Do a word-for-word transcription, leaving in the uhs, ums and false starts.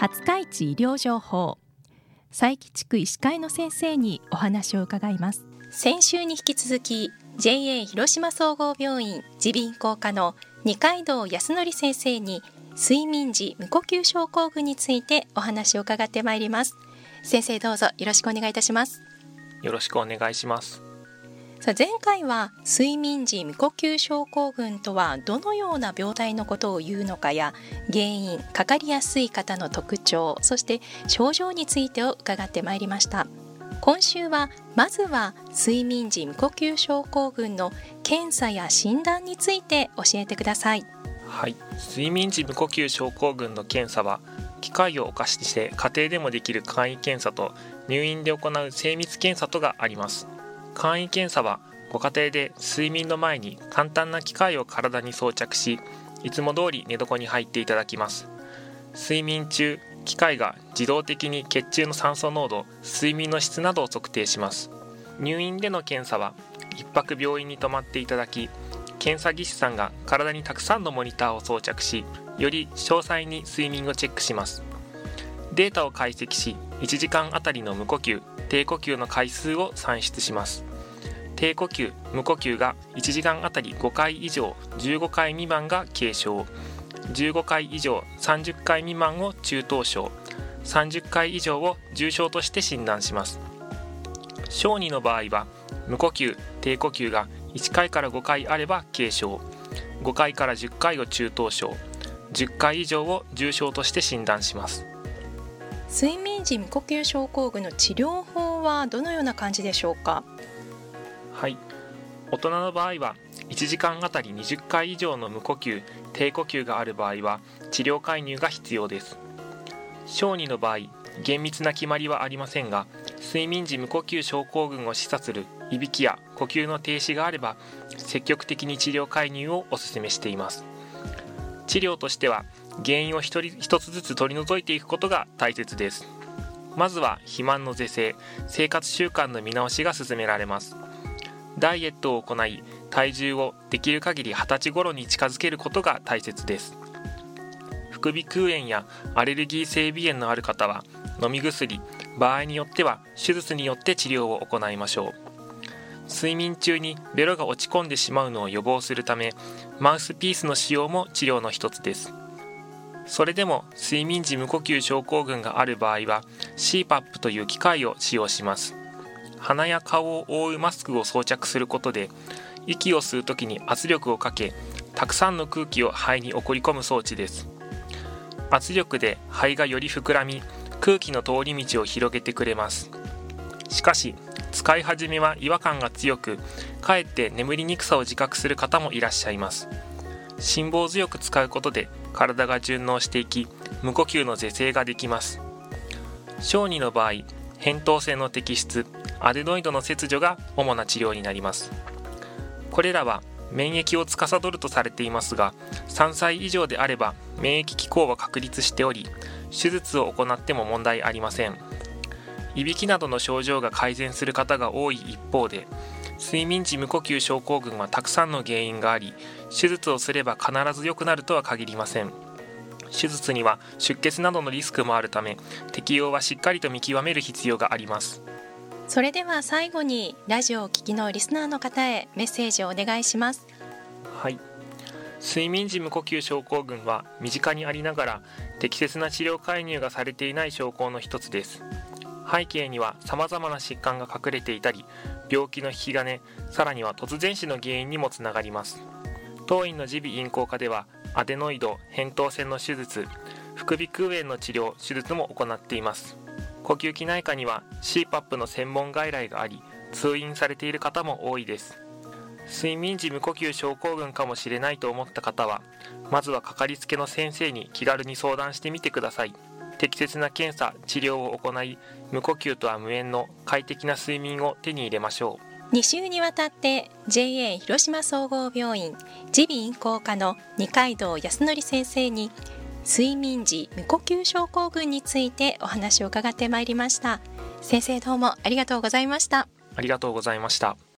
廿日市医療情報、佐伯地区医師会の先生にお話を伺います。先週に引き続き ジェーエー 広島総合病院耳鼻咽喉科の二階堂康則先生に睡眠時無呼吸症候群についてお話を伺ってまいります。先生、どうぞよろしくお願いいたします。 よろしくお願いします。 さあ、前回は睡眠時無呼吸症候群とはどのような病態のことを言うのかや、原因、かかりやすい方の特徴、そして症状についてを伺ってまいりました。今週はまずは睡眠時無呼吸症候群の検査や診断について教えてください。 はい、睡眠時無呼吸症候群の検査は機械をお貸しして家庭でもできる簡易検査と入院で行う精密検査とがあります。簡易検査はご家庭で睡眠の前に簡単な機械を体に装着し、いつも通り寝床に入っていただきます。睡眠中、機械が自動的に血中の酸素濃度、睡眠の質などを測定します。入院での検査はいっぱく病院に泊まっていただき、検査技師さんが体にたくさんのモニターを装着し、より詳細に睡眠をチェックします。データを解析し、いちじかんあたりの無呼吸、低呼吸の回数を算出します。低呼吸、無呼吸がいちじかんあたりごかい以上、じゅうごかい未満が軽症、じゅうごかい以上、さんじゅっかい未満を中等症、さんじゅっかい以上を重症として診断します。小児の場合は無呼吸、低呼吸がいっかいからごかいあれば軽症、ごかいからじゅっかいを中等症、じゅっかい以上を重症として診断します。 睡眠時無呼吸症候群の治療法はどのような感じでしょうか。 はい、大人の場合はいちじかんあたりにじゅっかい以上の無呼吸、低呼吸がある場合は治療介入が必要です。小児の場合、厳密な決まりはありませんが、睡眠時無呼吸症候群を示唆するいびきや呼吸の停止があれば積極的に治療介入をお勧めしています。治療としては原因を一人一つずつ取り除いていくことが大切です。まずは肥満の是正、生活習慣の見直しが進められます。ダイエットを行い、体重をできる限りはたち頃に近づけることが大切です。副鼻腔炎やアレルギー性鼻炎のある方は飲み薬、場合によっては手術によって治療を行いましょう。睡眠中にベロが落ち込んでしまうのを予防するため、マウスピースの使用も治療の一つです。それでも睡眠時無呼吸症候群がある場合は シーパップ という機械を使用します。鼻や顔を覆うマスクを装着することで、息を吸うときに圧力をかけ、たくさんの空気を肺に送り込む装置です。圧力で肺がより膨らみ、空気の通り道を広げてくれます。しかし使い始めは違和感が強く、かえって眠りにくさを自覚する方もいらっしゃいます。辛抱強く使うことで体が順応していき、無呼吸の是正ができます。小児の場合、扁桃腺の摘出、アデノイドの切除が主な治療になります。これらは免疫を司るとされていますが、さんさい以上であれば免疫機構は確立しており、手術を行っても問題ありません。いびきなどの症状が改善する方が多い一方で、睡眠時無呼吸症候群はたくさんの原因があり、手術をすれば必ず良くなるとは限りません。手術には出血などのリスクもあるため、適用はしっかりと見極める必要があります。 それでは最後にラジオを聞きのリスナーの方へメッセージをお願いします。 はい、睡眠時無呼吸症候群は身近にありながら適切な治療介入がされていない症候の一つです。背景には様々な疾患が隠れていたり、病気の引き金、さらには突然死の原因にもつながります。当院の耳鼻咽喉科ではアデノイド、扁桃腺の手術、副鼻腔炎の治療、手術も行っています。呼吸器内科には シーパップ の専門外来があり、通院されている方も多いです。睡眠時無呼吸症候群かもしれないと思った方は、まずはかかりつけの先生に気軽に相談してみてください。適切な検査、治療を行い、無呼吸とは無縁の快適な睡眠を手に入れましょう。に週にわたって ジェーエー 広島総合病院耳鼻咽喉科の二階堂康則先生に睡眠時無呼吸症候群についてお話を伺ってまいりました。先生、どうもありがとうございました。 ありがとうございました。